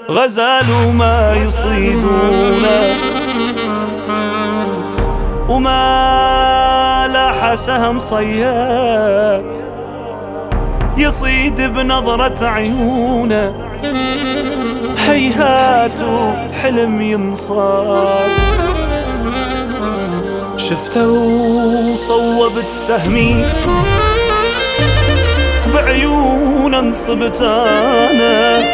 غزال وما يصيدونه، وما لاح سهم صياد يصيد بنظرة عيونه، هيهات حلم ينصاد. شفته وصوبت سهمي بعيونه انصبت انا،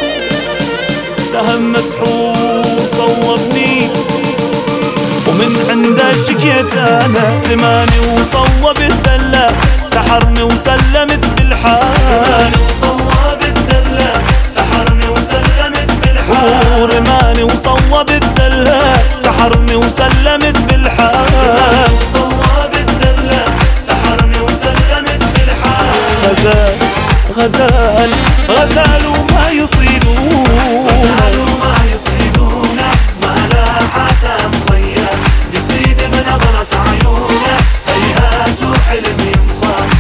سهم مسحور صوبني ومن عنده شكيت انا، رماني وصوب الدلة سحرني وسلمت بالحال، وصوب الدلة سحرني وسلمت بالحال، رماني وصوب الدلة سحرني وسلمت بالحال، وصوب الدلة سحرني وسلمت بالحال. غزال غزال غزال وما يصيدونه، غزال وما يصيدونه، ما لاح سهم صياد يصيد بنظرة عيونه، هيهات وحلم ينصاد.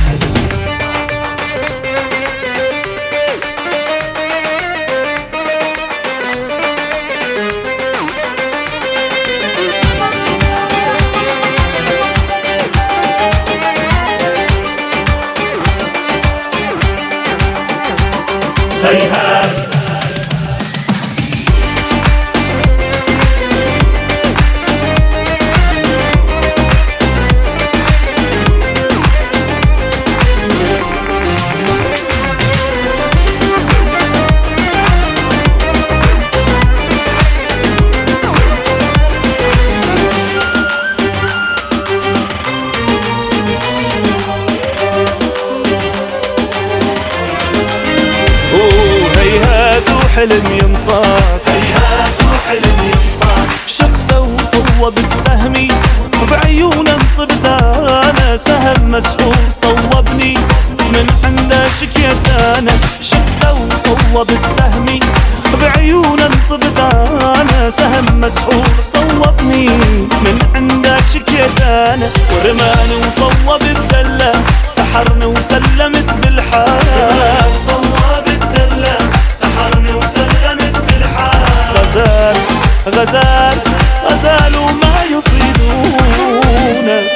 هيهات حلم ينصاد، هيهات وحلم ينصاد. شفته وصوبت سهمي وبعيونه انصبت انا، سهم مسحور صوبني من عنده شكيت انا، شفته وصوبت سهمي بعيونه انصبت انا، سهم مسحور صوبني من عنده شكيت انا، ورماني وصوب الدلة سحرني وسلمت بالحال، صوب الدلة سحرني وسلمت بالحال. غزال غزال غزال وما يصيدونه.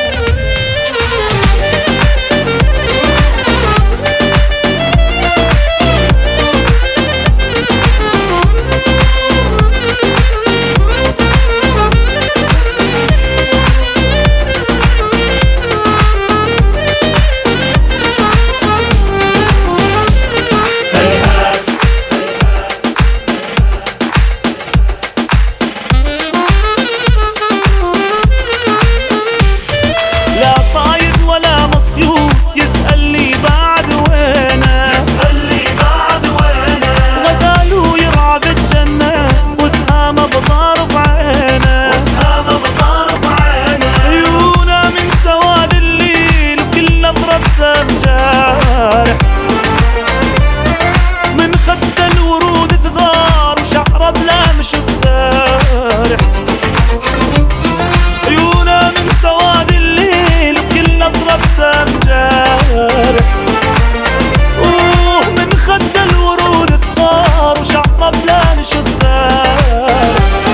يسألني بعد وينه، يسألني بعد وينه، غزال ويرعى بالجنة وسهامه بطرف عينه، وسهامه بطرف عينه، عيونه من سواد الليل وكل نظرة بسم جارح، من خد الورود تغار وشعره بلا مشط سارح، عيونه من سواد الليل وكل نظرة بسم جارح، من خد الورود تغار وشعره بلا نشط سارح.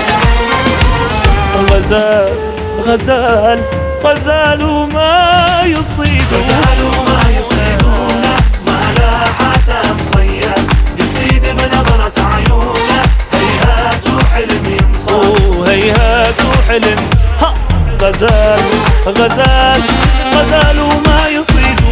غزال غزال غزال وما يصيدونه، غزال وما يصيدونه، ما لاح سهم صياد يصيد بنظرة عيونه، هيهات وحلم ينصاد. هيهات وحلم غزال غزال غزال وما يصيدونه.